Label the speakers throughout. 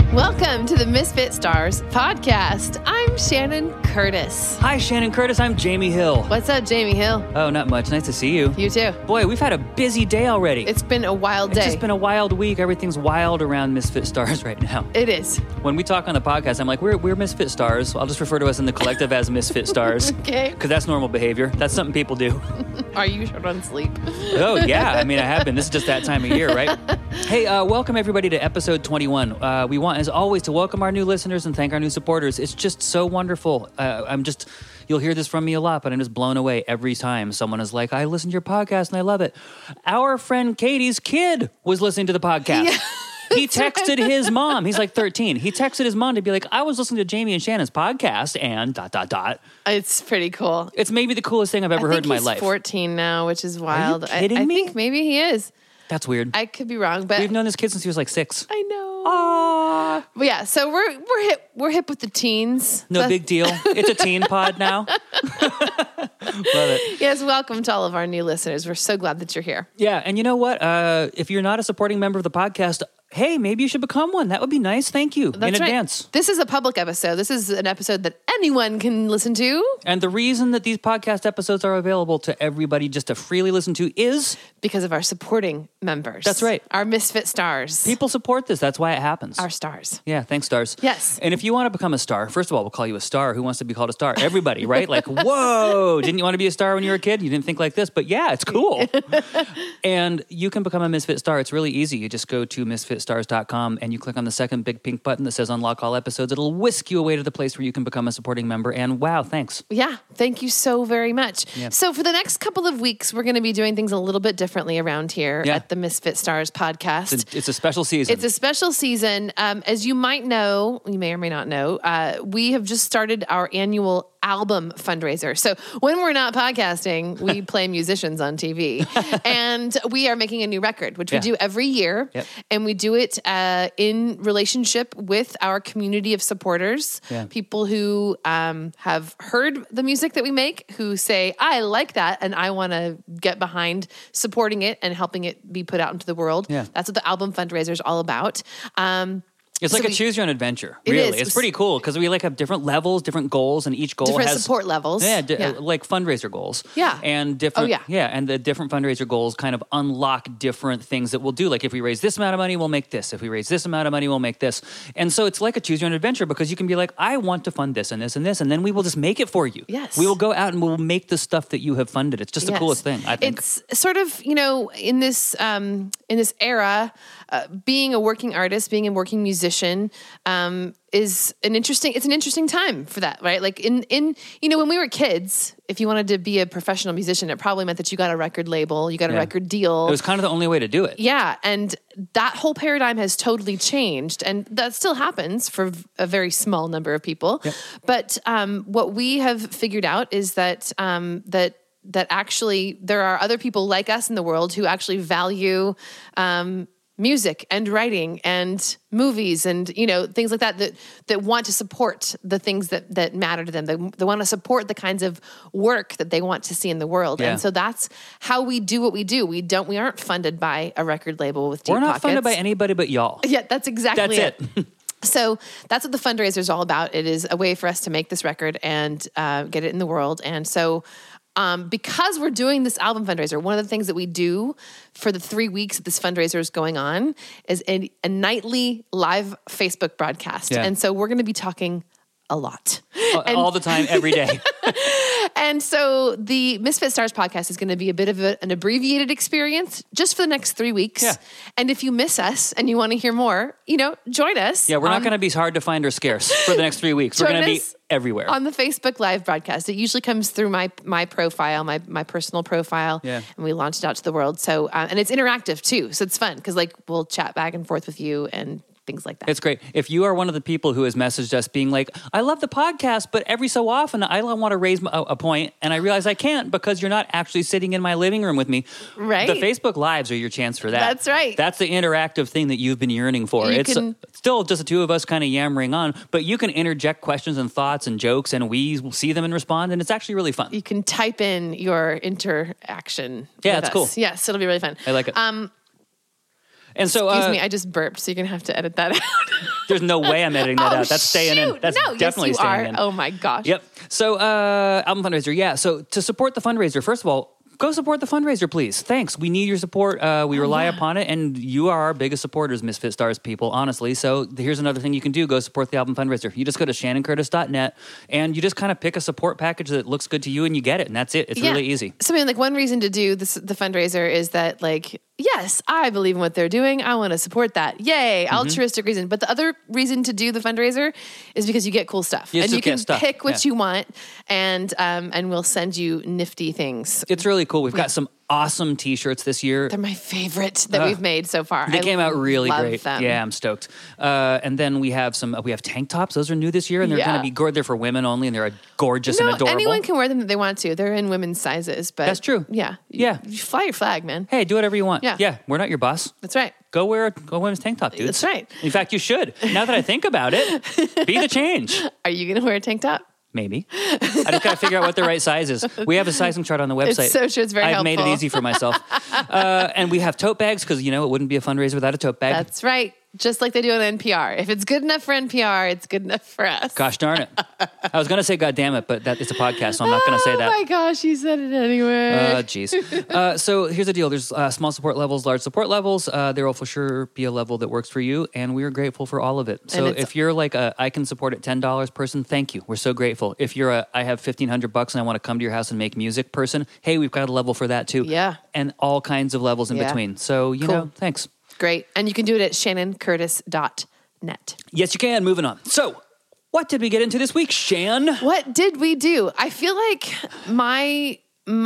Speaker 1: Welcome to the Misfit Stars podcast. I'm Shannon Curtis.
Speaker 2: Hi, Shannon Curtis. I'm Jamie Hill.
Speaker 1: What's up, Jamie Hill?
Speaker 2: Oh, not much. Nice to see you.
Speaker 1: You too.
Speaker 2: Boy, we've had a busy day already.
Speaker 1: It's been a wild day.
Speaker 2: It's just been a wild week. Everything's wild around Misfit Stars right now.
Speaker 1: It is.
Speaker 2: When we talk on the podcast, I'm like, we're Misfit Stars. I'll just refer to us in the collective as Misfit Stars.
Speaker 1: Okay.
Speaker 2: Because that's normal behavior. That's something people do.
Speaker 1: Are you short on sleep?
Speaker 2: Oh, yeah. I mean, I have been. This is just that time of year, right? Hey, welcome everybody to episode 21. We want, as always, to welcome our new listeners and thank our new supporters. It's just so wonderful. You'll hear this from me a lot, but I'm just blown away every time someone is like, I listen to your podcast and I love it. Our friend Katie's kid was listening to the podcast. Yeah. He texted his mom. He's like 13. He texted his mom to be like, I was listening to Jamie and Shannon's podcast and ...
Speaker 1: It's pretty cool.
Speaker 2: It's maybe the coolest thing I've ever heard in my life.
Speaker 1: He's 14 now, which is wild.
Speaker 2: Are you kidding me?
Speaker 1: I think maybe he is.
Speaker 2: That's weird.
Speaker 1: I could be wrong, but
Speaker 2: we've known this kid since he was like 6.
Speaker 1: I know.
Speaker 2: Aww.
Speaker 1: But yeah, so we're hip with the teens.
Speaker 2: No big deal. It's a teen pod now. Love it.
Speaker 1: Yes, welcome to all of our new listeners. We're so glad that you're here.
Speaker 2: Yeah, and you know what? If you're not a supporting member of the podcast, hey, maybe you should become one. That would be nice. Thank you in advance.
Speaker 1: This is a public episode. This is an episode that anyone can listen to.
Speaker 2: And the reason that these podcast episodes are available to everybody just to freely listen to is
Speaker 1: because of our supporting members.
Speaker 2: That's right.
Speaker 1: Our Misfit Stars.
Speaker 2: People support this. That's why it happens.
Speaker 1: Our stars.
Speaker 2: Yeah, thanks, stars.
Speaker 1: Yes.
Speaker 2: And if you want to become a star, first of all, we'll call you a star. Who wants to be called a star? Everybody, right? Like, whoa, didn't you want to be a star when you were a kid? You didn't think like this, but yeah, it's cool. And you can become a Misfit Star. It's really easy. You just go to misfitstars.com and you click on the second big pink button that says unlock all episodes. It'll whisk you away to the place where you can become a supporting member. And wow, thanks.
Speaker 1: Yeah, thank you so very much.
Speaker 2: Yep.
Speaker 1: So for the next couple of weeks, we're going to be doing things a little bit differently around here at the Misfit Stars podcast.
Speaker 2: It's a special season.
Speaker 1: It's a special season. As you might know, you may or may not know, we have just started our annual album fundraiser. So when we're not podcasting, we play musicians on TV. And we are making a new record, which we do every year.
Speaker 2: Yep.
Speaker 1: And we do it in relationship with our community of supporters, people who have heard the music that we make, who say, I like that, and I want to get behind supporting it and helping it be put out into the world. Yeah. That's what the album fundraiser is all about.
Speaker 2: It's like a choose your own adventure,
Speaker 1: it
Speaker 2: really.
Speaker 1: is.
Speaker 2: It's pretty cool because we like have different levels, different goals, and each goal
Speaker 1: different
Speaker 2: has
Speaker 1: support levels.
Speaker 2: Like fundraiser goals.
Speaker 1: Yeah.
Speaker 2: And different and the different fundraiser goals kind of unlock different things that we'll do. Like if we raise this amount of money, we'll make this. If we raise this amount of money, we'll make this. And so it's like a choose your own adventure because you can be like, I want to fund this and this and this, and then we will just make it for you.
Speaker 1: Yes.
Speaker 2: We will go out and we'll make the stuff that you have funded. It's just the coolest thing, I think.
Speaker 1: It's sort of, in this era, being a working artist, being a working musician, is an interesting time for that, right? Like in when we were kids, if you wanted to be a professional musician, it probably meant that you got a record label, you got a record deal.
Speaker 2: It was kind of the only way to do it.
Speaker 1: Yeah. And that whole paradigm has totally changed. And that still happens for a very small number of people. Yep. But what we have figured out is that that actually there are other people like us in the world who actually value music and writing and movies and, things like that want to support the things that matter to them. They want to support the kinds of work that they want to see in the world. Yeah. And so that's how we do what we do. We aren't funded by a record label with deep pockets.
Speaker 2: We're not funded by anybody but y'all.
Speaker 1: Yeah, that's exactly
Speaker 2: it.
Speaker 1: So that's what the fundraiser is all about. It is a way for us to make this record and get it in the world. And so because we're doing this album fundraiser, one of the things that we do for the 3 weeks that this fundraiser is going on is a nightly live Facebook broadcast. Yeah. And so we're going to be talking a lot.
Speaker 2: All the time, every day.
Speaker 1: And so the Misfit Stars podcast is going to be a bit of an abbreviated experience just for the next 3 weeks. Yeah. And if you miss us and you want to hear more, join us.
Speaker 2: Yeah, we're not going to be hard to find or scarce for the next 3 weeks. We're going to be everywhere.
Speaker 1: On the Facebook Live broadcast. It usually comes through my profile, my personal profile. Yeah. And we launch it out to the world. So, and it's interactive too. So it's fun because we'll chat back and forth with you and things like that.
Speaker 2: It's great. If you are one of the people who has messaged us being like, I love the podcast, but every so often I want to raise a point and I realize I can't because you're not actually sitting in my living room with me.
Speaker 1: Right.
Speaker 2: The Facebook Lives are your chance for that.
Speaker 1: That's right.
Speaker 2: That's the interactive thing that you've been yearning for. It's still just the two of us kind of yammering on, but you can interject questions and thoughts and jokes and we will see them and respond, and it's actually really fun.
Speaker 1: You can type in your interaction.
Speaker 2: Yeah, it's cool.
Speaker 1: Yes, it'll be really fun.
Speaker 2: I like it. And so,
Speaker 1: Excuse me, I just burped, so you're gonna have to edit that out.
Speaker 2: there's no way I'm editing that out. That's staying in.
Speaker 1: shoot.
Speaker 2: That's
Speaker 1: No,
Speaker 2: definitely
Speaker 1: yes, you
Speaker 2: staying
Speaker 1: are.
Speaker 2: in.
Speaker 1: Oh my gosh.
Speaker 2: Yep. So, album fundraiser. Yeah. So to support the fundraiser, first of all, go support the fundraiser, please. Thanks. We need your support. We rely upon it, and you are our biggest supporters, Misfit Stars people, honestly. So here's another thing you can do. Go support the album fundraiser. You just go to shannoncurtis.net, and you just kind of pick a support package that looks good to you, and you get it, and that's it. It's really easy.
Speaker 1: So, I mean, like, one reason to do this, the fundraiser is that, like, yes, I believe in what they're doing. I want to support that. Yay, altruistic reason. But the other reason to do the fundraiser is because you get cool stuff.
Speaker 2: You
Speaker 1: and
Speaker 2: just
Speaker 1: you can
Speaker 2: get stuff.
Speaker 1: pick what you want, and we'll send you nifty things.
Speaker 2: It's really cool. We've got some awesome T-shirts this year.
Speaker 1: They're my favorite that we've made so far.
Speaker 2: They came out really
Speaker 1: love
Speaker 2: great.
Speaker 1: them.
Speaker 2: Yeah, I'm stoked. And then we have tank tops. Those are new this year, and they're going to be they're for women only, and they're gorgeous and adorable.
Speaker 1: Anyone can wear them if they want to. They're in women's sizes, but
Speaker 2: That's true.
Speaker 1: Yeah,
Speaker 2: Yeah.
Speaker 1: You fly your flag, man.
Speaker 2: Hey, do whatever you want.
Speaker 1: Yeah.
Speaker 2: We're not your boss.
Speaker 1: That's right.
Speaker 2: Go wear a women's tank top, dudes.
Speaker 1: That's right.
Speaker 2: In fact, you should. Now that I think about it, be the change.
Speaker 1: Are you going to wear a tank top?
Speaker 2: Maybe. I just got to figure out what the right size is. We have a sizing chart on the website.
Speaker 1: It's so true. It's very
Speaker 2: I've
Speaker 1: helpful.
Speaker 2: made it easy for myself. And we have tote bags because, it wouldn't be a fundraiser without a tote bag.
Speaker 1: That's right. Just like they do on NPR. If it's good enough for NPR, it's good enough for us.
Speaker 2: Gosh darn it. I was going to say God damn it, but it's a podcast, so I'm not going to say that.
Speaker 1: Oh my gosh, you said it anyway.
Speaker 2: Jeez. So here's the deal. There's small support levels, large support levels. There will for sure be a level that works for you, and we are grateful for all of it. So if you're like I can support at $10 person, thank you. We're so grateful. If you're I have $1,500 and I want to come to your house and make music person, hey, we've got a level for that too.
Speaker 1: Yeah.
Speaker 2: And all kinds of levels in between. So, thanks.
Speaker 1: Great. And you can do it at shannoncurtis.net.
Speaker 2: Yes, you can. Moving on. So, what did we get into this week, Shan?
Speaker 1: What did we do? I feel like my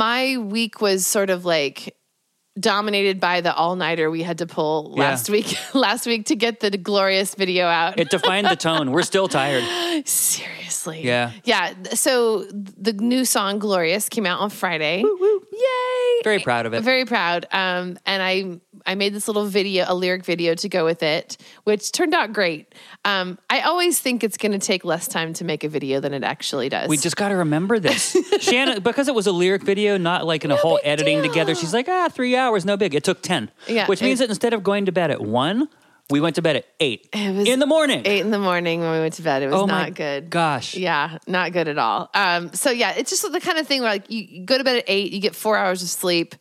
Speaker 1: week was sort of like dominated by the all-nighter we had to pull last week to get the glorious video out.
Speaker 2: It defined the tone. We're still tired.
Speaker 1: Seriously.
Speaker 2: Yeah.
Speaker 1: Yeah. So the new song Glorious came out on Friday.
Speaker 2: Woo, woo.
Speaker 1: Yay.
Speaker 2: Very proud of it.
Speaker 1: Very proud. And I made this little video, a lyric video to go with it, which turned out great. I always think it's going to take less time to make a video than it actually does.
Speaker 2: We just got to remember this. Shannon, because it was a lyric video, not like in a whole editing together, she's like, 3 hours, no big. It took 10.
Speaker 1: Yeah,
Speaker 2: which means that instead of going to bed at 1, we went to bed at 8 in the morning.
Speaker 1: 8 in the morning when we went to bed. It was not good.
Speaker 2: Gosh.
Speaker 1: Yeah, not good at all. So yeah, it's just the kind of thing where like you go to bed at 8, you get 4 hours of sleep,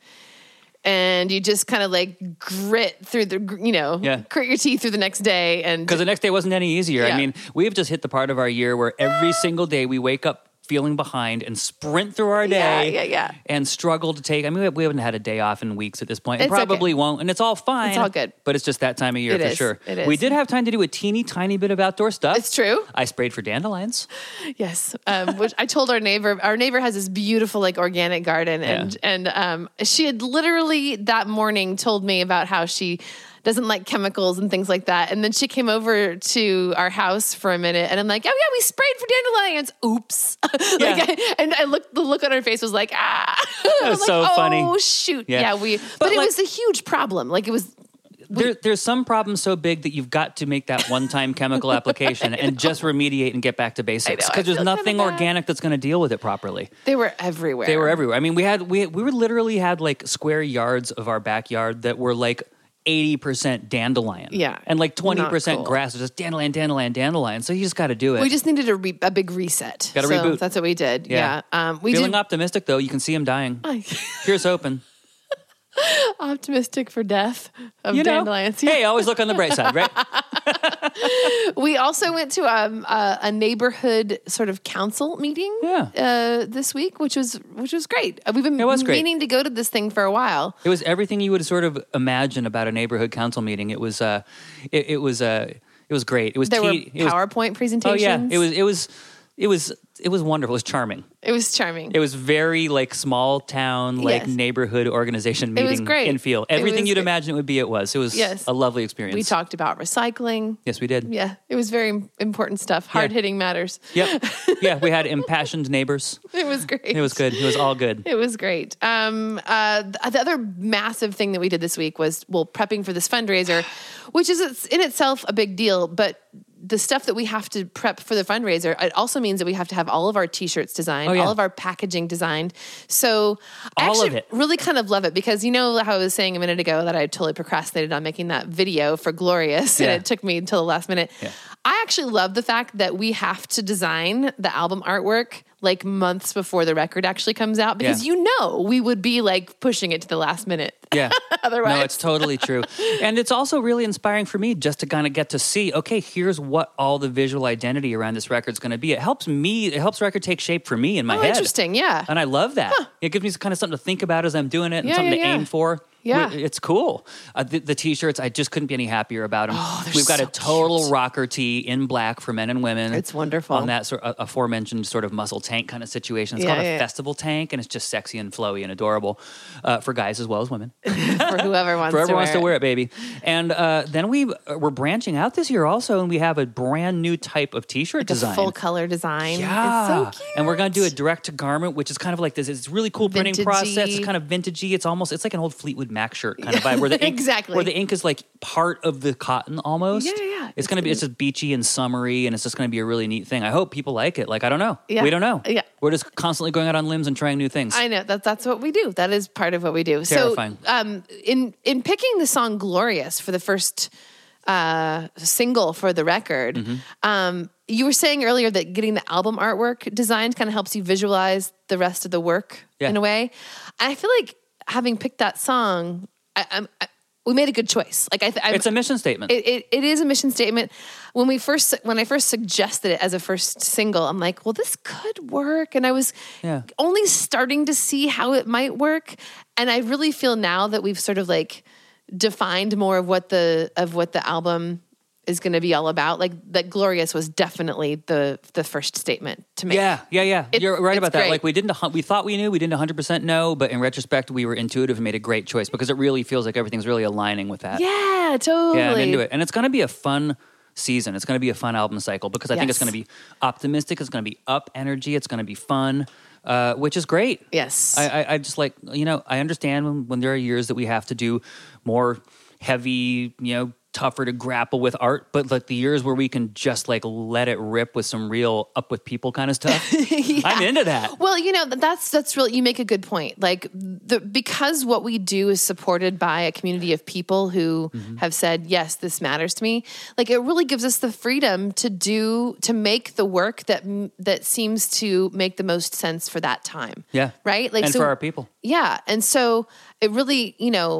Speaker 1: and you just kind of like grit through grit your teeth through the next day. And
Speaker 2: because the next day wasn't any easier.
Speaker 1: Yeah.
Speaker 2: I mean, we've just hit the part of our year where every single day we wake up feeling behind and sprint through our day and struggle to take. I mean, we haven't had a day off in weeks at this point. And probably won't. And it's all fine.
Speaker 1: It's all good.
Speaker 2: But it's just that time of year for sure.
Speaker 1: It is.
Speaker 2: We did have time to do a teeny tiny bit of outdoor stuff.
Speaker 1: It's true.
Speaker 2: I sprayed for dandelions.
Speaker 1: Yes. Which I told our neighbor has this beautiful like organic garden, and she had literally that morning told me about how she doesn't like chemicals and things like that. And then she came over to our house for a minute, and I'm like, oh yeah, we sprayed for dandelions. Oops. The look on her face was like,
Speaker 2: That's so funny.
Speaker 1: Oh shoot.
Speaker 2: Yeah.
Speaker 1: But it was a huge problem. Like it was.
Speaker 2: There's some problems so big that you've got to make that one-time chemical application and just remediate and get back to basics, because there's nothing organic that's going to deal with it properly.
Speaker 1: They were everywhere.
Speaker 2: I mean, we literally had like square yards of our backyard that were like 80% dandelion.
Speaker 1: Yeah.
Speaker 2: And like 20% grass. Just dandelion. So you just got to do it.
Speaker 1: We just needed a big reset.
Speaker 2: Got to reboot.
Speaker 1: That's what we did.
Speaker 2: Yeah. Feeling optimistic though. You can see them dying. Here's hoping.
Speaker 1: Optimistic for death of dandelions.
Speaker 2: Hey, always look on the bright side, right?
Speaker 1: We also went to a neighborhood sort of council meeting this week, which was great. We've been meaning to go to this thing for a while.
Speaker 2: It was everything you would sort of imagine about a neighborhood council meeting. It was it was great. It was
Speaker 1: there were PowerPoint presentations.
Speaker 2: Oh yeah, it was wonderful. It was charming.
Speaker 1: It was charming.
Speaker 2: It was very like small town, like neighborhood organization meeting.
Speaker 1: It was great.
Speaker 2: In feel. Everything you'd imagine it would be, it was. It was a lovely experience.
Speaker 1: We talked about recycling.
Speaker 2: Yes, we did.
Speaker 1: Yeah, it was very important stuff. Hard-hitting matters.
Speaker 2: Yep. Yeah, we had impassioned neighbors.
Speaker 1: It was great.
Speaker 2: It was good. It was all good.
Speaker 1: It was great. The other massive thing that we did this week was, prepping for this fundraiser, which is in itself a big deal, but the stuff that we have to prep for the fundraiser, it also means that we have to have all of our t-shirts designed, all of our packaging designed. So I actually really kind of love it because you know how I was saying a minute ago that I totally procrastinated on making that video for Glorious and it took me until the last minute. Yeah. I actually love the fact that we have to design the album artwork like months before the record actually comes out because you know we would be like pushing it to the last minute. Yeah. Otherwise.
Speaker 2: No, it's totally true. And it's also really inspiring for me just to kind of get to see, okay, here's what all the visual identity around this record's going to be. It helps record take shape for me in my head.
Speaker 1: Interesting, yeah.
Speaker 2: And I love that. Huh. It gives me kind of something to think about as I'm doing it and something to aim for.
Speaker 1: Yeah.
Speaker 2: It's cool. The t-shirts, I just couldn't be any happier about them.
Speaker 1: Oh,
Speaker 2: We've got
Speaker 1: so
Speaker 2: a total
Speaker 1: cute.
Speaker 2: rocker tee in black for men and women.
Speaker 1: It's wonderful.
Speaker 2: On that aforementioned sort of muscle tank kind of situation. It's called a festival tank, and it's just sexy and flowy and adorable for guys as well as women.
Speaker 1: For whoever wants
Speaker 2: to wear it, baby. And then we're branching out this year also, and we have a brand new type of t-shirt design.
Speaker 1: A full color design.
Speaker 2: Yeah.
Speaker 1: It's so cute.
Speaker 2: And we're going to do a direct to garment, which is kind of like this. It's really cool printing process. It's kind of vintagey. It's like an old Fleetwood Mac shirt kind of vibe where the ink, where the ink is like part of the cotton almost.
Speaker 1: Yeah.
Speaker 2: It's just beachy and summery, and it's just going to be a really neat thing. I hope people like it. Like, I don't know. Yeah. We don't know.
Speaker 1: Yeah.
Speaker 2: We're just constantly going out on limbs and trying new things.
Speaker 1: I know that's what we do. That is part of what we do.
Speaker 2: Terrifying.
Speaker 1: So, in picking the song "Glorious" for the first single for the record, you were saying earlier that getting the album artwork designed kind of helps you visualize the rest of the work in a way. And I feel like having picked that song, we made a good choice. Like
Speaker 2: it's a mission statement.
Speaker 1: It is a mission statement. When I first suggested it as a first single, I'm like, well, this could work. And I was only starting to see how it might work. And I really feel now that we've sort of like defined more of what the album is going to be all about. Like that Glorious was definitely the first statement to make.
Speaker 2: Yeah. You're right about that. Great. Like we thought we knew, we didn't 100% know, but in retrospect, we were intuitive and made a great choice because it really feels like everything's really aligning with that.
Speaker 1: Yeah, totally.
Speaker 2: Yeah, I'm into it. And it's going to be a fun season. It's going to be a fun album cycle because I think it's going to be optimistic. It's going to be up energy. It's going to be fun. Which is great.
Speaker 1: Yes.
Speaker 2: I just like, I understand when there are years that we have to do more heavy, tougher to grapple with art, but like the years where we can just like let it rip with some real up with people kind of stuff. I'm into that.
Speaker 1: Well, that's really, you make a good point. Like because what we do is supported by a community of people who have said, yes, this matters to me. Like it really gives us the freedom to make the work that seems to make the most sense for that time.
Speaker 2: Yeah.
Speaker 1: Right. Like,
Speaker 2: and for our people.
Speaker 1: Yeah. And so it really,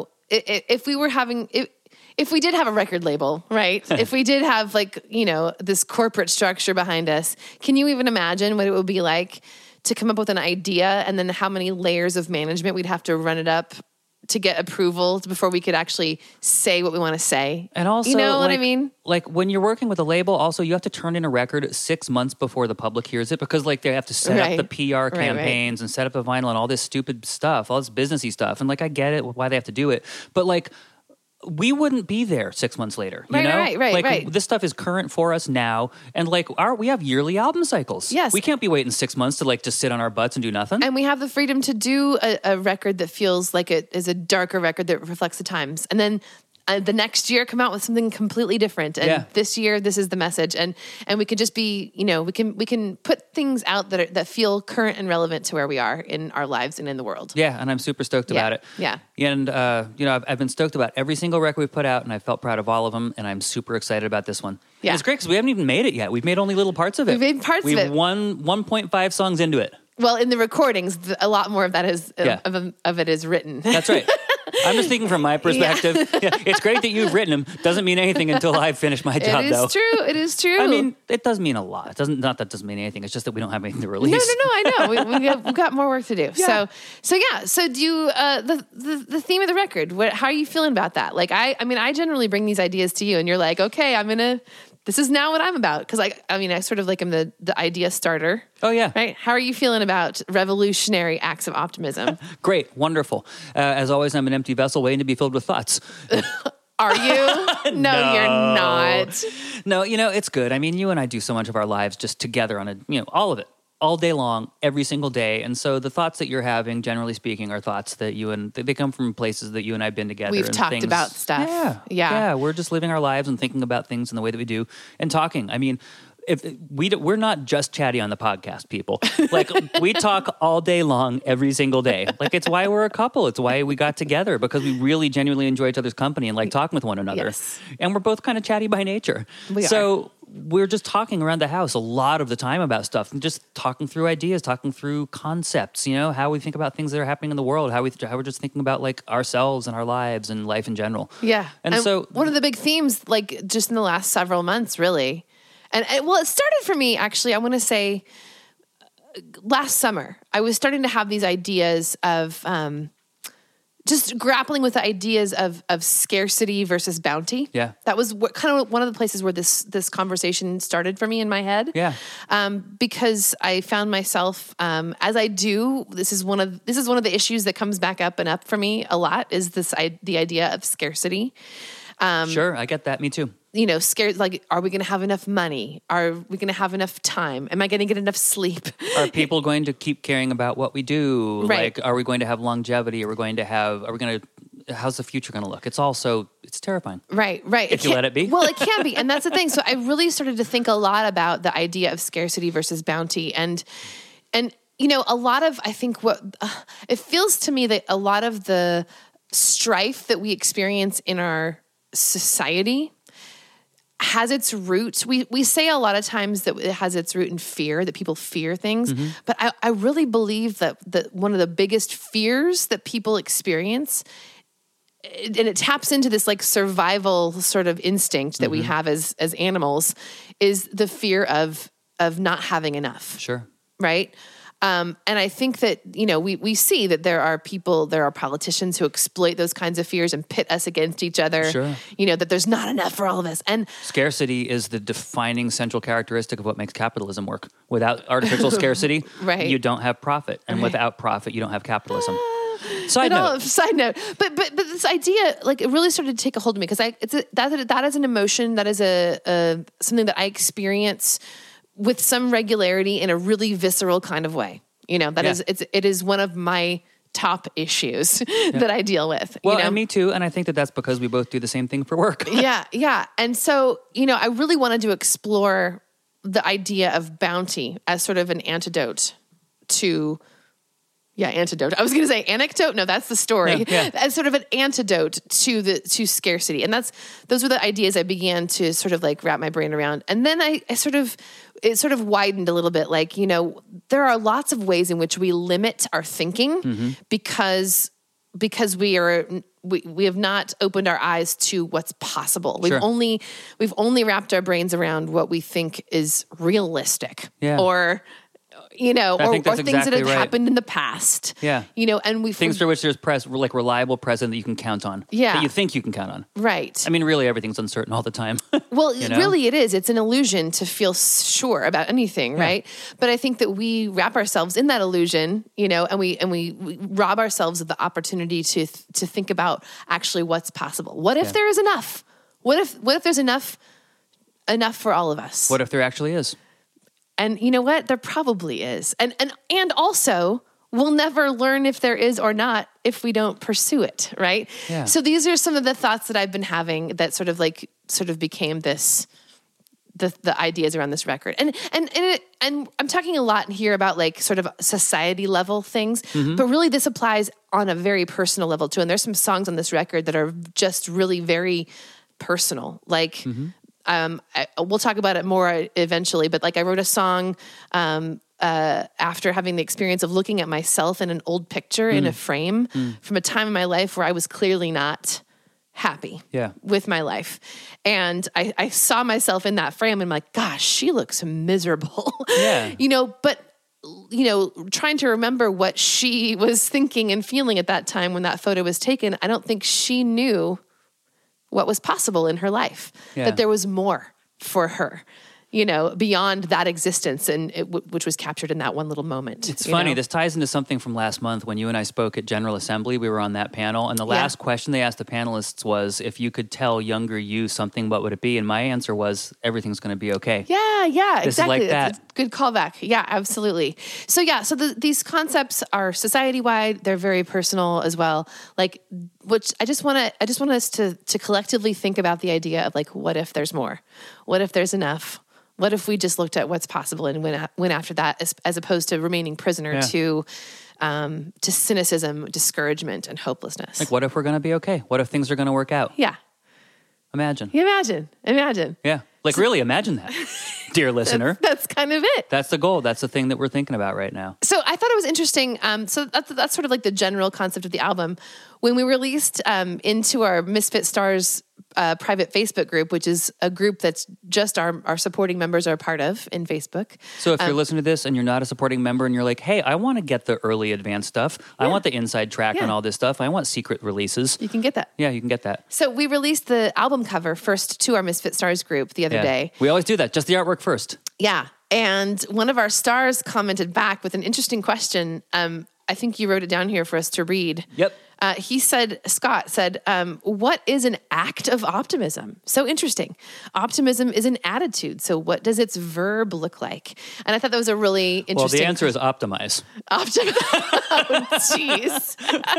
Speaker 1: if we did have a record label, right? If we did have this corporate structure behind us, can you even imagine what it would be like to come up with an idea and then how many layers of management we'd have to run it up to get approval before we could actually say what we want to say?
Speaker 2: And also,
Speaker 1: you know what I mean?
Speaker 2: Like when you're working with a label, also you have to turn in a record 6 months before the public hears it because like they have to set up the PR campaigns and set up a vinyl and all this stupid stuff, all this businessy stuff. And like I get it, why they have to do it. But like we wouldn't be there 6 months later, you know?
Speaker 1: Right.
Speaker 2: This stuff is current for us now. And like we have yearly album cycles.
Speaker 1: Yes.
Speaker 2: We can't be waiting 6 months to like just sit on our butts and do nothing.
Speaker 1: And we have the freedom to do a record that feels like it is a darker record that reflects the times. And then the next year come out with something completely different. And this year, this is the message. And we can just be, we can put things out that feel current and relevant to where we are in our lives and in the world.
Speaker 2: Yeah. And I'm super stoked about it.
Speaker 1: Yeah.
Speaker 2: And, I've been stoked about every single record we've put out and I felt proud of all of them. And I'm super excited about this one. Yeah. And it's great because we haven't even made it yet. We've made only little parts of it.
Speaker 1: We've made parts of it.
Speaker 2: We've 1.5 songs into it.
Speaker 1: Well, in the recordings, a lot more of that is of it is written.
Speaker 2: That's right. I'm just thinking from my perspective. Yeah. It's great that you've written them. Doesn't mean anything until I've finished my job, though.
Speaker 1: It is true.
Speaker 2: I mean, it does mean a lot. It doesn't. Not that it doesn't mean anything. It's just that we don't have anything to release.
Speaker 1: No. I know. We've got more work to do. Yeah. So do you, the theme of the record? How are you feeling about that? Like, I generally bring these ideas to you, and you're like, okay, this is now what I'm about. Because I sort of like am the idea starter.
Speaker 2: Oh, yeah.
Speaker 1: Right? How are you feeling about revolutionary acts of optimism?
Speaker 2: Great. Wonderful. As always, I'm an empty vessel waiting to be filled with thoughts.
Speaker 1: Are you? No, you're not.
Speaker 2: No, it's good. I mean, you and I do so much of our lives just together on all of it. all day long, every single day. And so the thoughts that you're having, generally speaking, are thoughts that they come from places that you and I have been together.
Speaker 1: We've
Speaker 2: and
Speaker 1: talked
Speaker 2: things,
Speaker 1: about stuff.
Speaker 2: Yeah. We're just living our lives and thinking about things in the way that we do and talking. I mean, we're not just chatty on the podcast, people. Like, we talk all day long, every single day. Like, it's why we're a couple. It's why we got together, because we really genuinely enjoy each other's company and like talking with one another.
Speaker 1: Yes.
Speaker 2: And we're both kind of chatty by nature. We're just talking around the house a lot of the time about stuff and just talking through ideas, talking through concepts, how we think about things that are happening in the world, how we're just thinking about like ourselves and our lives and life in general.
Speaker 1: Yeah.
Speaker 2: And so
Speaker 1: one of the big themes, like just in the last several months, really, and it started for me, actually, I want to say last summer, I was starting to have these ideas of just grappling with the ideas of scarcity versus bounty.
Speaker 2: Yeah.
Speaker 1: That was kind of one of the places where this conversation started for me in my head.
Speaker 2: Yeah.
Speaker 1: Because I found myself, as I do, this is one of the issues that comes back up and up for me a lot, is the idea of scarcity.
Speaker 2: Sure, I get that. Me too.
Speaker 1: Scared, like, are we going to have enough money? Are we going to have enough time? Am I going to get enough sleep?
Speaker 2: Are people going to keep caring about what we do?
Speaker 1: Right.
Speaker 2: Like, are we going to have longevity? How's the future going to look? It's terrifying.
Speaker 1: Right.
Speaker 2: If you let it be.
Speaker 1: Well, it can be. And that's the thing. So I really started to think a lot about the idea of scarcity versus bounty. And a lot of, I think it feels to me that a lot of the strife that we experience in our society has its root. We say a lot of times that it has its root in fear, that people fear things. Mm-hmm. But I really believe that one of the biggest fears that people experience, and it taps into this like survival sort of instinct that we have as animals, is the fear of not having enough.
Speaker 2: Sure.
Speaker 1: Right? And I think that, we see that there are politicians who exploit those kinds of fears and pit us against each other.
Speaker 2: Sure.
Speaker 1: That there's not enough for all of us. And
Speaker 2: scarcity is the defining central characteristic of what makes capitalism work. Without artificial scarcity,
Speaker 1: right.
Speaker 2: You don't have profit. And without profit, you don't have capitalism. Side
Speaker 1: note. But this idea, like, it really started to take a hold of me, because that is an emotion, that is a something that I experience with some regularity in a really visceral kind of way. It is one of my top issues that I deal with.
Speaker 2: Well, and me too. And I think that that's because we both do the same thing for work.
Speaker 1: Yeah. And so, I really wanted to explore the idea of bounty as sort of an antidote to... Yeah, antidote. I was going to say anecdote. No, that's the story.
Speaker 2: Yeah.
Speaker 1: As sort of an antidote to scarcity. And those were the ideas I began to sort of like wrap my brain around. And then it sort of widened a little bit. Like, there are lots of ways in which we limit our thinking because we have not opened our eyes to what's possible. We've only wrapped our brains around what we think is realistic.
Speaker 2: Yeah.
Speaker 1: Or things that have
Speaker 2: right.
Speaker 1: happened in the past.
Speaker 2: Yeah.
Speaker 1: And
Speaker 2: things for which there's reliable precedent that you can count on.
Speaker 1: Yeah.
Speaker 2: That you think you can count on.
Speaker 1: Right.
Speaker 2: I mean, really, everything's uncertain all the time.
Speaker 1: Well, really it is. It's an illusion to feel sure about anything, right? But I think that we wrap ourselves in that illusion, and we rob ourselves of the opportunity to think about actually what's possible. What if there is enough? What if there's enough for all of us?
Speaker 2: What if there actually is?
Speaker 1: And you know what? There probably is. And also, we'll never learn if there is or not if we don't pursue it, right?
Speaker 2: Yeah.
Speaker 1: So these are some of the thoughts that I've been having that sort of became this, the ideas around this record. And I'm talking a lot here about like sort of society level things, but really this applies on a very personal level too. And there's some songs on this record that are just really very personal. Like, we'll talk about it more eventually, but like I wrote a song after having the experience of looking at myself in an old picture in a frame from a time in my life where I was clearly not happy with my life. And I saw myself in that frame and I'm like, gosh, she looks miserable.
Speaker 2: Yeah.
Speaker 1: But trying to remember what she was thinking and feeling at that time when that photo was taken, I don't think she knew what was possible in her life, that there was more for her, beyond that existence, and which was captured in that one little moment.
Speaker 2: It's funny. This ties into something from last month when you and I spoke at General Assembly. We were on that panel, and the last question they asked the panelists was, if you could tell younger you something, what would it be? And my answer was, everything's going to be okay.
Speaker 1: Yeah,
Speaker 2: this
Speaker 1: exactly.
Speaker 2: Is like that.
Speaker 1: It's a good callback. Yeah, absolutely. So these concepts are society-wide. They're very personal as well. Which I just want us to collectively think about the idea of what if there's more? What if there's enough? What if we just looked at what's possible and went after that, as opposed to remaining prisoner to cynicism, discouragement, and hopelessness?
Speaker 2: What if we're going to be okay? What if things are going to work out?
Speaker 1: Yeah.
Speaker 2: Imagine.
Speaker 1: Yeah.
Speaker 2: Really imagine that, dear listener.
Speaker 1: That's kind of it.
Speaker 2: That's the goal. That's the thing that we're thinking about right now.
Speaker 1: So I thought it was interesting. So that's sort of the general concept of the album. When we released into our Misfit Stars private Facebook group, which is a group that's just our supporting members are a part of in Facebook.
Speaker 2: So if you're listening to this and you're not a supporting member and you're like, hey, I want to get the early advanced stuff. I want the inside track on all this stuff. I want secret releases.
Speaker 1: You can get that.
Speaker 2: Yeah, you can get that.
Speaker 1: So we released the album cover first to our Misfit Stars group the other day.
Speaker 2: We always do that. Just the artwork first.
Speaker 1: Yeah. And one of our stars commented back with an interesting question. I think you wrote it down here for us to read.
Speaker 2: Yep.
Speaker 1: Scott said, what is an act of optimism? So interesting. Optimism is an attitude. So what does its verb look like? And I thought that was a really interesting...
Speaker 2: Well, the answer is optimize.
Speaker 1: Optimize. Oh, jeez.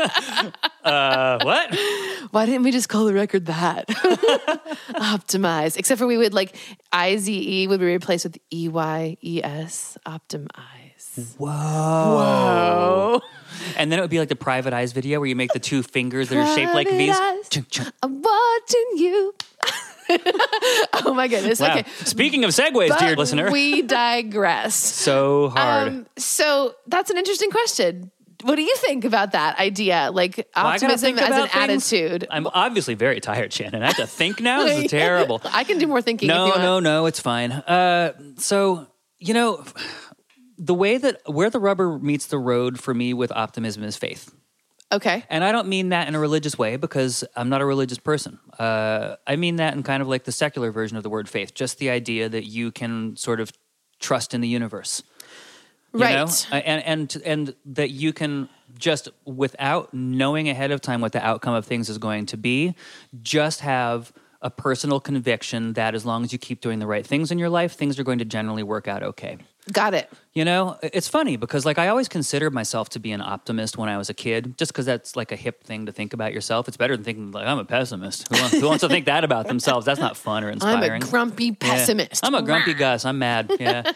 Speaker 2: What?
Speaker 1: Why didn't we just call the record that? Optimize. Except for we would IZE would be replaced with EYES. Optimize.
Speaker 2: Whoa. And then it would be like the Private Eyes video where you make the two fingers that are shaped like V's.
Speaker 1: I'm watching you. Oh my goodness.
Speaker 2: Wow.
Speaker 1: Okay.
Speaker 2: Speaking of segues, dear listener.
Speaker 1: We digress.
Speaker 2: So hard.
Speaker 1: So that's an interesting question. What do you think about that idea? Optimism as an attitude.
Speaker 2: I'm obviously very tired, Shannon. I have to think now. This is terrible.
Speaker 1: I can do more thinking if you want.
Speaker 2: No, it's fine. The way that where the rubber meets the road for me with optimism is faith.
Speaker 1: Okay.
Speaker 2: And I don't mean that in a religious way because I'm not a religious person. I mean that in kind of like the secular version of the word faith, just the idea that you can sort of trust in the universe. You know? And that you can just, without knowing ahead of time what the outcome of things is going to be, just have a personal conviction that as long as you keep doing the right things in your life, things are going to generally work out okay.
Speaker 1: Got it.
Speaker 2: It's funny because I always considered myself to be an optimist when I was a kid, just because that's a hip thing to think about yourself. It's better than thinking I'm a pessimist. Who wants to think that about themselves? That's not fun or inspiring.
Speaker 1: I'm a grumpy pessimist.
Speaker 2: Yeah. I'm a grumpy Gus. I'm mad. Yeah.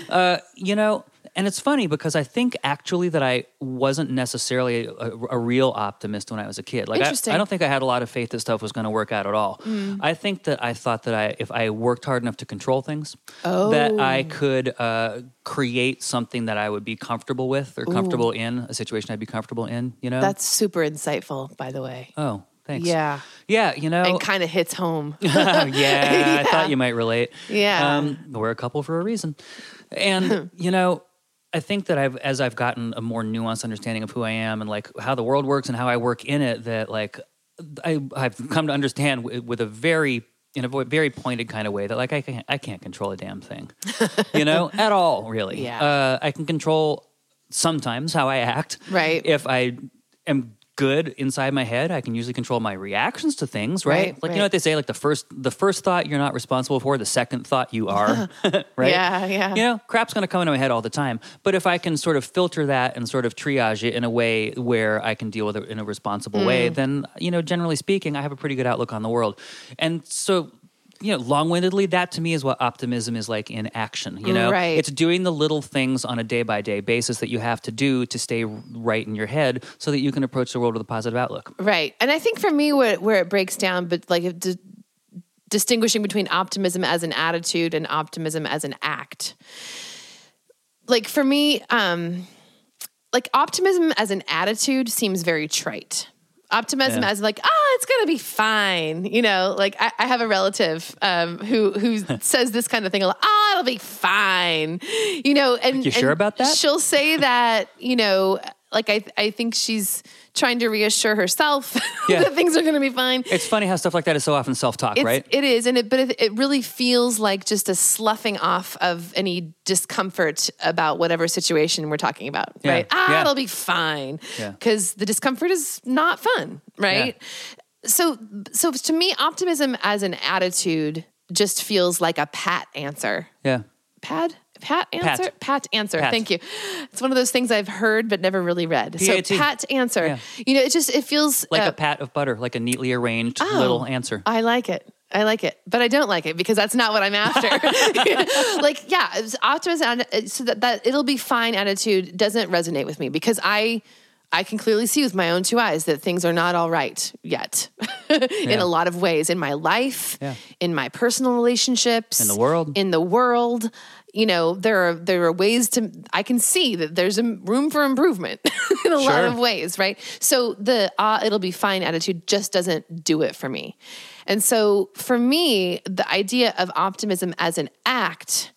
Speaker 2: And it's funny because I think actually that I wasn't necessarily a real optimist when I was a kid.
Speaker 1: Interesting.
Speaker 2: I don't think I had a lot of faith that stuff was going to work out at all. I think that I thought that if I worked hard enough to control things, that I could create something that I would be comfortable with or comfortable in, a situation I'd be comfortable in,
Speaker 1: That's super insightful, by the way.
Speaker 2: Oh, thanks.
Speaker 1: Yeah.
Speaker 2: Yeah,
Speaker 1: And kind of hits home.
Speaker 2: Yeah, I thought you might relate.
Speaker 1: Yeah.
Speaker 2: We're a couple for a reason. And, I think that as I've gotten a more nuanced understanding of who I am and how the world works and how I work in it, that I've come to understand with in a very pointed kind of way that I can't control a damn thing, at all, really.
Speaker 1: Yeah.
Speaker 2: I can control sometimes how I act.
Speaker 1: Right.
Speaker 2: If I am good inside my head, I can usually control my reactions to things, right? You know what they say, the first thought you're not responsible for, the second thought you are, right?
Speaker 1: Yeah.
Speaker 2: Crap's going to come into my head all the time. But if I can sort of filter that and sort of triage it in a way where I can deal with it in a responsible way, then, generally speaking, I have a pretty good outlook on the world. And so, long-windedly, that to me is what optimism is like in action.
Speaker 1: Right.
Speaker 2: It's doing the little things on a day-by-day basis that you have to do to stay right in your head so that you can approach the world with a positive outlook.
Speaker 1: Right. And I think for me, where it breaks down, but distinguishing between optimism as an attitude and optimism as an act. For me, optimism as an attitude seems very trite. Optimism as it's going to be fine. I have a relative who says this kind of thing a lot. It'll be fine. And
Speaker 2: you sure about that?
Speaker 1: She'll say that, I think she's trying to reassure herself
Speaker 2: Yeah.
Speaker 1: that things are going to be fine.
Speaker 2: It's funny how stuff like that is so often self-talk, right?
Speaker 1: It is, but it really feels like just a sloughing off of any discomfort about whatever situation we're talking about,
Speaker 2: Yeah.
Speaker 1: right?
Speaker 2: Yeah.
Speaker 1: It'll be fine,
Speaker 2: Yeah.
Speaker 1: because the discomfort is not fun, right?
Speaker 2: Yeah.
Speaker 1: So to me, optimism as an attitude just feels like a pat answer.
Speaker 2: Yeah.
Speaker 1: Pat answer? Pat answer.
Speaker 2: Pat.
Speaker 1: Thank you. It's one of those things I've heard but never really read. So
Speaker 2: PAT.
Speaker 1: pat answer.
Speaker 2: Yeah.
Speaker 1: It feels
Speaker 2: Like a pat of butter, like a neatly arranged little answer.
Speaker 1: I like it, but I don't like it because that's not what I'm after. Optimism, so that it'll be fine attitude doesn't resonate with me because I can clearly see with my own two eyes that things are not all right yet in a lot of ways in my life, in my personal relationships,
Speaker 2: in the world.
Speaker 1: There are ways I can see that there's room for improvement in a lot of ways, right? So the it'll be fine attitude just doesn't do it for me. And so for me, the idea of optimism as an act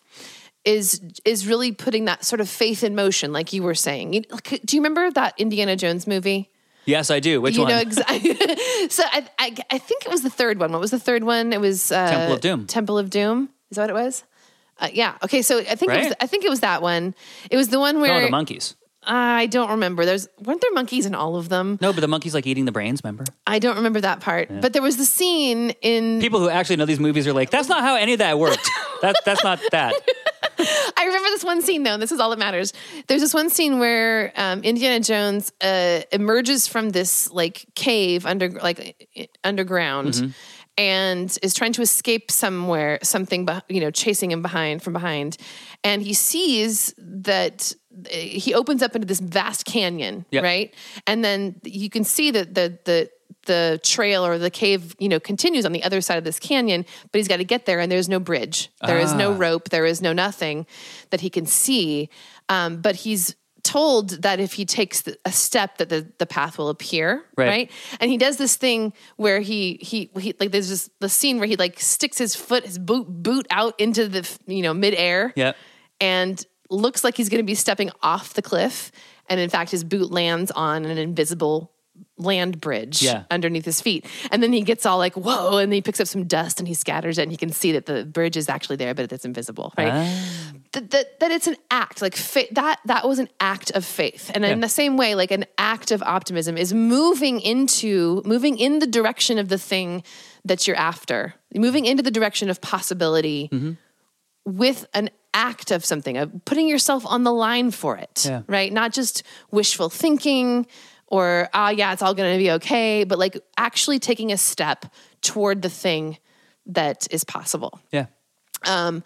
Speaker 1: is really putting that sort of faith in motion, like you were saying. Do you remember that Indiana Jones movie?
Speaker 2: Yes, I do. Which one?
Speaker 1: You know exactly. So I think it was the third one. What was the third one? It was
Speaker 2: Temple of Doom.
Speaker 1: Temple of Doom. Is that what it was? Yeah. Okay. So I think it was that one. It was the one where
Speaker 2: the monkeys.
Speaker 1: I don't remember. Weren't there monkeys in all of them?
Speaker 2: No, but the monkeys like eating the brains. Remember?
Speaker 1: I don't remember that part. Yeah. But there was the scene in
Speaker 2: people who actually know these movies are like, that's not how any of that worked. That's not that.
Speaker 1: I remember this one scene though, and this is all that matters. There's this one scene where Indiana Jones emerges from this like cave underground, and is trying to escape something chasing him from behind, and he sees that he opens up into this vast canyon, right? And then you can see that the trail or the cave, continues on the other side of this canyon, but he's got to get there and there's no bridge. There is no rope. There is no nothing that he can see. But he's told that if he takes a step that the path will appear. Right. And he does this thing where he like, there's just the scene where he like sticks his boot out into the, midair and looks like he's going to be stepping off the cliff. And in fact, his boot lands on an invisible land bridge underneath his feet. And then he gets all like, whoa, and then he picks up some dust and he scatters it and he can see that the bridge is actually there, but it's invisible, right? That it's an act, like that was an act of faith. And in the same way, like an act of optimism is moving in the direction of the thing that you're after, moving into the direction of possibility with an act of something, of putting yourself on the line for it, right? Not just wishful thinking, or, it's all going to be okay. But like actually taking a step toward the thing that is possible. Yeah. And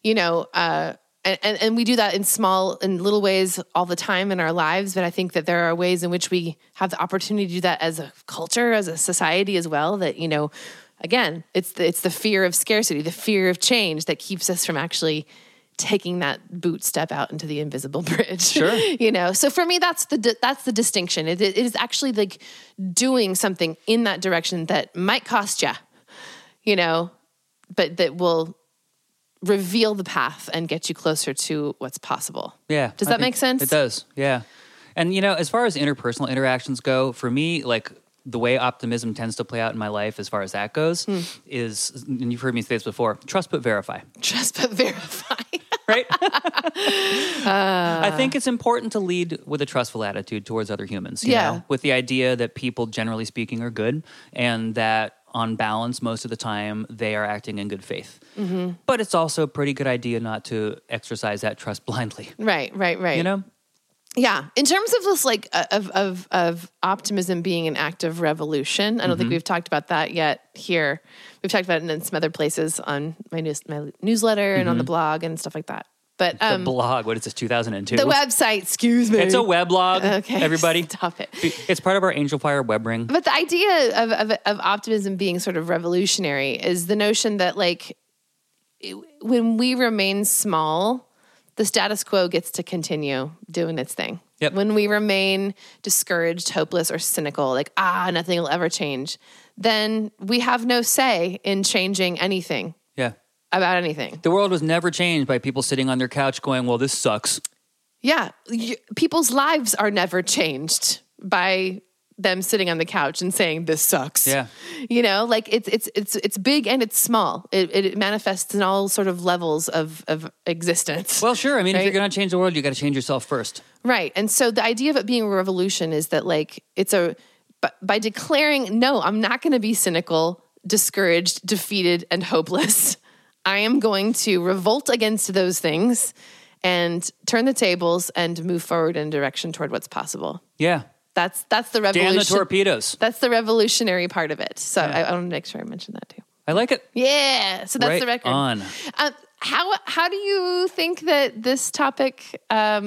Speaker 1: we do that in little ways all the time in our lives. But I think that there are ways in which we have the opportunity to do that as a culture, as a society as well. That, again, it's the fear of scarcity, the fear of change that keeps us from actually taking that boot step out into the invisible bridge. Sure. So for me, that's the distinction. It is actually like doing something in that direction that might cost you, but that will reveal the path and get you closer to what's possible. Yeah. Does that make sense?
Speaker 2: It does. Yeah. And, as far as interpersonal interactions go, for me, like the way optimism tends to play out in my life as far as that goes is, and you've heard me say this before, trust but verify.
Speaker 1: Trust but verify.
Speaker 2: Right? I think it's important to lead with a trustful attitude towards other humans, you know, with the idea that people, generally speaking, are good and that on balance, most of the time, they are acting in good faith. But it's also a pretty good idea not to exercise that trust blindly.
Speaker 1: Right. Yeah. In terms of this, like, of optimism being an act of revolution, I don't think we've talked about that yet here. We've talked about it in some other places on my newsletter and on the blog and stuff like that. But
Speaker 2: the blog, what is this, 2002?
Speaker 1: The website, excuse me.
Speaker 2: It's a weblog, everybody.
Speaker 1: Stop it.
Speaker 2: It's part of our Angel Fire web ring.
Speaker 1: But the idea of optimism being sort of revolutionary is the notion that, like, when we remain small, the status quo gets to continue doing its thing. Yep. When we remain discouraged, hopeless, or cynical, like, nothing will ever change, then we have no say in changing anything. Yeah. About anything.
Speaker 2: The world was never changed by people sitting on their couch going, well, this sucks.
Speaker 1: Yeah. People's lives are never changed by them sitting on the couch and saying, this sucks.
Speaker 2: Yeah.
Speaker 1: You know, like it's big and it's small. It manifests in all sort of levels of existence.
Speaker 2: Well, sure. I mean,
Speaker 1: right?
Speaker 2: if you're going to change the world, you got to change yourself first.
Speaker 1: Right. And so the idea of it being a revolution is that like, by declaring, no, I'm not going to be cynical, discouraged, defeated, and hopeless. I am going to revolt against those things and turn the tables and move forward in a direction toward what's possible.
Speaker 2: Yeah.
Speaker 1: That's the revolution.
Speaker 2: Damn the torpedoes.
Speaker 1: That's the revolutionary part of it. So I want to make sure I mention that too.
Speaker 2: I like it.
Speaker 1: Yeah. So that's
Speaker 2: right
Speaker 1: the record.
Speaker 2: On.
Speaker 1: How do you think that this topic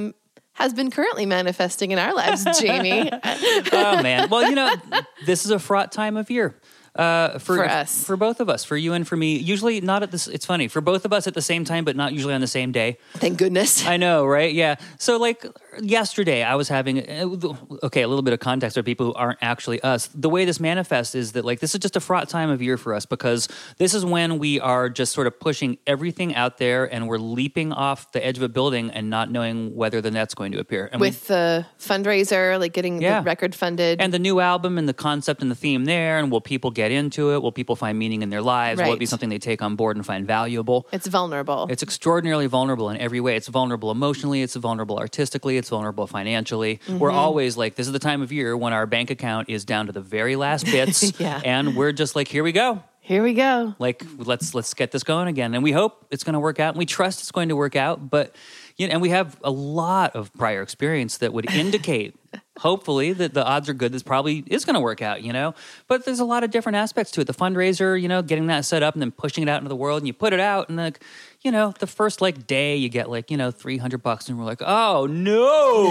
Speaker 1: has been currently manifesting in our lives, Jamie?
Speaker 2: Oh, man. Well, you know, this is a fraught time of year. For
Speaker 1: us.
Speaker 2: For both of us, for you and for me. Usually not at this, it's funny, for both of us at the same time, but not usually on the same day.
Speaker 1: Thank goodness.
Speaker 2: I know, right? Yeah. So like yesterday I was having, okay, a little bit of context for people who aren't actually us. The way this manifests is that like, this is just a fraught time of year for us because this is when we are just sort of pushing everything out there and we're leaping off the edge of a building and not knowing whether the net's going to appear. And
Speaker 1: with the fundraiser, like getting the record funded.
Speaker 2: And the new album and the concept and the theme there, and will people get into it? Will people find meaning in their lives? Will it be something they take on board and find valuable?
Speaker 1: It's vulnerable.
Speaker 2: It's extraordinarily vulnerable in every way. It's vulnerable emotionally. It's vulnerable artistically. It's vulnerable financially. Mm-hmm. We're always like, this is the time of year when our bank account is down to the very last bits. And we're just like, here we go.
Speaker 1: Here we go.
Speaker 2: Like, let's get this going again. And we hope it's going to work out. And we trust it's going to work out. But, you know, and we have a lot of prior experience that would indicate, hopefully, that the odds are good this probably is going to work out, you know? But there's a lot of different aspects to it. The fundraiser, you know, getting that set up and then pushing it out into the world, and you put it out, and like, you know, the first like day you get like, you know, $300 and we're like, oh no.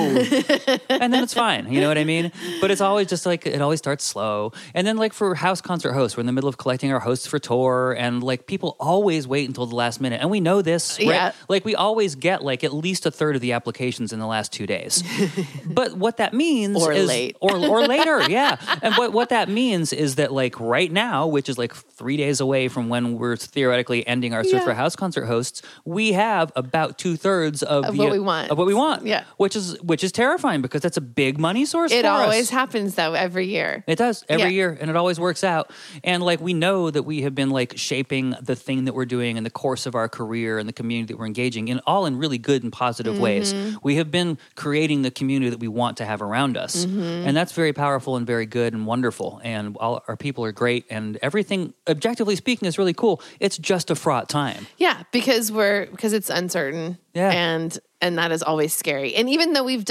Speaker 2: And then it's fine. You know what I mean? But it's always just like, it always starts slow. And then like for house concert hosts, we're in the middle of collecting our hosts for tour, and like people always wait until the last minute. And we know this, right?
Speaker 1: Yeah.
Speaker 2: Like we always get like at least a third of the applications in the last 2 days. But what that means is
Speaker 1: late.
Speaker 2: or later. Yeah. And what that means is that like right now, which is like 3 days away from when we're theoretically ending our search for house concert hosts, we have about 2/3 of
Speaker 1: what we want.
Speaker 2: Of what we want.
Speaker 1: Yeah.
Speaker 2: Which is terrifying because that's a big money source for us.
Speaker 1: It always happens though every year.
Speaker 2: It does every year, and it always works out. And like we know that we have been like shaping the thing that we're doing in the course of our career and the community that we're engaging in, all in really good and positive ways. We have been creating the community that we want to have around us, and that's very powerful and very good and wonderful. And all our people are great, and everything, objectively speaking, is really cool. It's just a fraught time.
Speaker 1: Yeah, because it's uncertain.
Speaker 2: Yeah.
Speaker 1: And that is always scary. And even though we've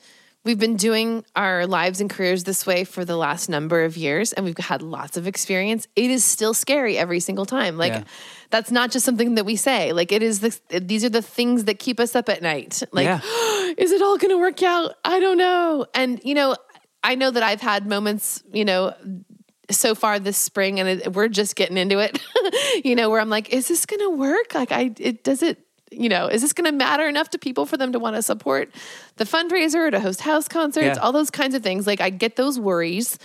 Speaker 1: been doing our lives and careers this way for the last number of years, and we've had lots of experience, it is still scary every single time. Like that's not just something that we say. Like it is these are the things that keep us up at night. Like, is it all going to work out? I don't know. And you know, I know that I've had moments, you know, so far this spring, and we're just getting into it, you know, where I'm like, is this going to work? Like you know, is this going to matter enough to people for them to want to support the fundraiser or to host house concerts, all those kinds of things. Like I get those worries,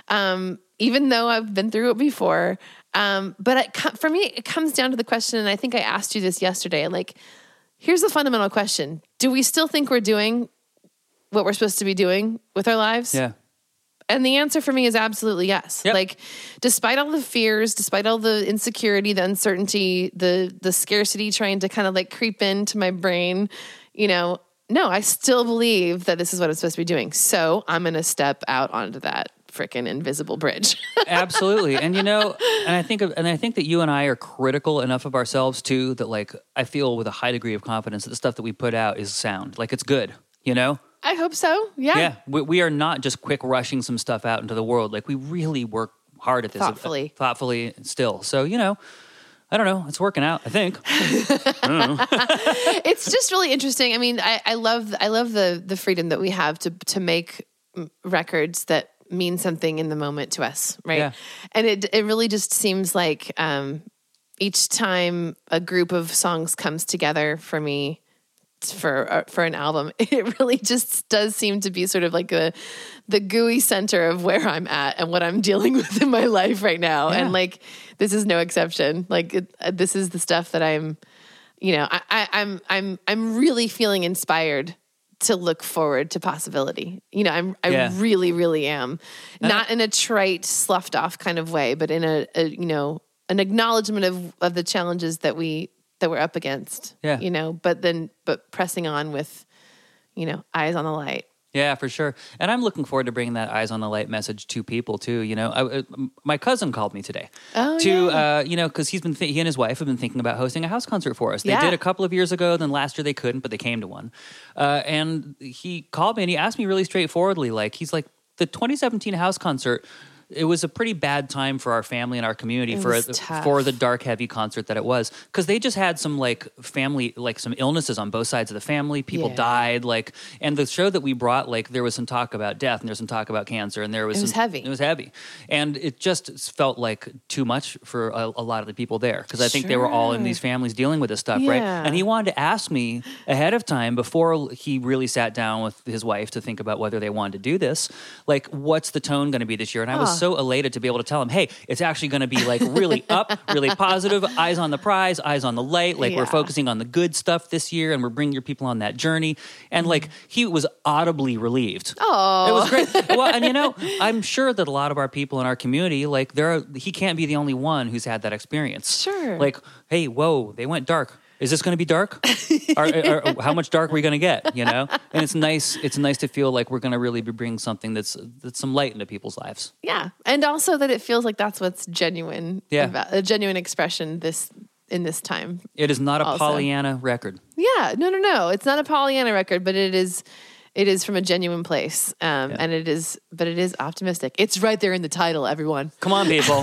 Speaker 1: even though I've been through it before. But for me, it comes down to the question, and I think I asked you this yesterday, like, here's the fundamental question. Do we still think we're doing what we're supposed to be doing with our lives?
Speaker 2: Yeah.
Speaker 1: And the answer for me is absolutely yes.
Speaker 2: Yep.
Speaker 1: Like, despite all the fears, despite all the insecurity, the uncertainty, the scarcity trying to kind of like creep into my brain, you know, no, I still believe that this is what I'm supposed to be doing. So I'm going to step out onto that freaking invisible bridge.
Speaker 2: Absolutely. And you know, and I think that you and I are critical enough of ourselves too, that like, I feel with a high degree of confidence that the stuff that we put out is sound. Like it's good, you know?
Speaker 1: I hope so. Yeah.
Speaker 2: Yeah. We are not just quick rushing some stuff out into the world. Like we really work hard at this. Thoughtfully still. So, you know, I don't know. It's working out, I think.
Speaker 1: It's just really interesting. I mean, I love the freedom that we have to make records that mean something in the moment to us. Right.
Speaker 2: Yeah.
Speaker 1: And it really just seems like, each time a group of songs comes together for me, for an album, it really just does seem to be sort of like the gooey center of where I'm at and what I'm dealing with in my life right now. Yeah. And like, this is no exception. Like this is the stuff that I'm, you know, I'm really feeling inspired to look forward to possibility. You know, I
Speaker 2: Yeah.
Speaker 1: really, really am. Not in a trite, sloughed off kind of way, but in a you know, an acknowledgement of the challenges that we're up against.
Speaker 2: Yeah.
Speaker 1: You know, but pressing on with, you know, eyes on the light.
Speaker 2: Yeah, for sure. And I'm looking forward to bringing that eyes on the light message to people too. You know, my cousin called me today you know, because he and his wife have been thinking about hosting a house concert for us. They
Speaker 1: Yeah.
Speaker 2: did a couple of years ago, then last year they couldn't, but they came to one. And he called me and he asked me really straightforwardly, he's like, the 2017 house concert, it was a pretty bad time for our family and our community for the dark, heavy concert that it was, because they just had some family, some illnesses on both sides of the family. People died, and the show that we brought, there was some talk about death and there was some talk about cancer, and there was
Speaker 1: heavy.
Speaker 2: It was heavy, and it just felt like too much for a lot of the people there, because I think they were all in these families dealing with this stuff, right? And he wanted to ask me ahead of time before he really sat down with his wife to think about whether they wanted to do this, what's the tone going to be this year? And I was so elated to be able to tell him, hey, it's actually going to be really up, really positive, eyes on the prize, eyes on the light. We're focusing on the good stuff this year, and we're bringing your people on that journey. And he was audibly relieved.
Speaker 1: Oh,
Speaker 2: it was great. Well, and you know, I'm sure that a lot of our people in our community, he can't be the only one who's had that experience.
Speaker 1: Sure.
Speaker 2: Hey, whoa, they went dark. Is this going to be dark? or how much dark are we going to get? You know, and it's nice. It's nice to feel like we're going to really be bringing something that's some light into people's lives.
Speaker 1: Yeah, and also that it feels like that's what's genuine.
Speaker 2: Yeah,
Speaker 1: a genuine expression in this time.
Speaker 2: It is not a Pollyanna record.
Speaker 1: Yeah, no. It's not a Pollyanna record, but it is from a genuine place, and it is optimistic. It's right there in the title, everyone.
Speaker 2: Come on, people.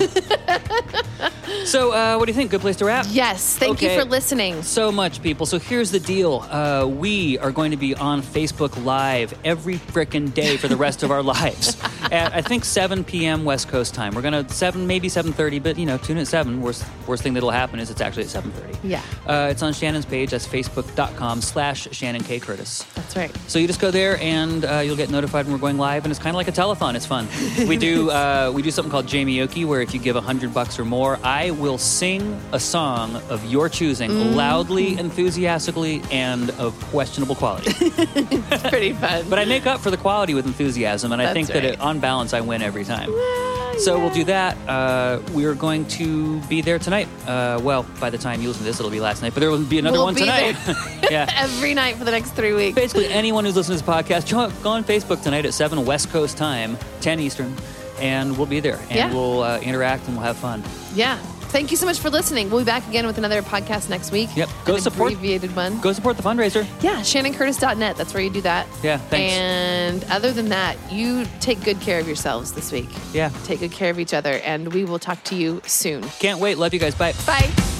Speaker 2: So, what do you think? Good place to wrap?
Speaker 1: Yes. Thank you for listening
Speaker 2: so much, people. So here's the deal. We are going to be on Facebook Live every frickin' day for the rest of our lives at, I think, 7 p.m. West Coast time. We're going to maybe 7:30, but, you know, tune at 7. Worst thing that'll happen is it's actually at 7:30.
Speaker 1: Yeah.
Speaker 2: It's on Shannon's page. That's facebook.com/Shannon K. Curtis.
Speaker 1: That's right.
Speaker 2: So you just go there and you'll get notified when we're going live, and it's kind of like a telethon. It's fun. We do something called Jamie-oki, where if you give $100 or more, I will sing a song of your choosing loudly, enthusiastically, and of questionable quality.
Speaker 1: It's pretty fun.
Speaker 2: But I make up for the quality with enthusiasm, and I think that on balance, I win every time. So we'll do that. We're going to be there tonight. Well, by the time you listen to this, it'll be last night, but there will be another one tonight. Yeah.
Speaker 1: Every night for the next 3 weeks.
Speaker 2: Basically, anyone who's listening to this podcast, go on Facebook tonight at 7 West Coast time, 10 Eastern, and we'll be there. And we'll interact and we'll have fun.
Speaker 1: Yeah. Thank you so much for listening. We'll be back again with another podcast next week.
Speaker 2: Yep. Go support.
Speaker 1: Abbreviated one.
Speaker 2: Go support the fundraiser.
Speaker 1: Yeah. ShannonCurtis.net. That's where you do that.
Speaker 2: Yeah. Thanks.
Speaker 1: And other than that, you take good care of yourselves this week.
Speaker 2: Yeah.
Speaker 1: Take good care of each other, and we will talk to you soon.
Speaker 2: Can't wait. Love you guys. Bye.
Speaker 1: Bye.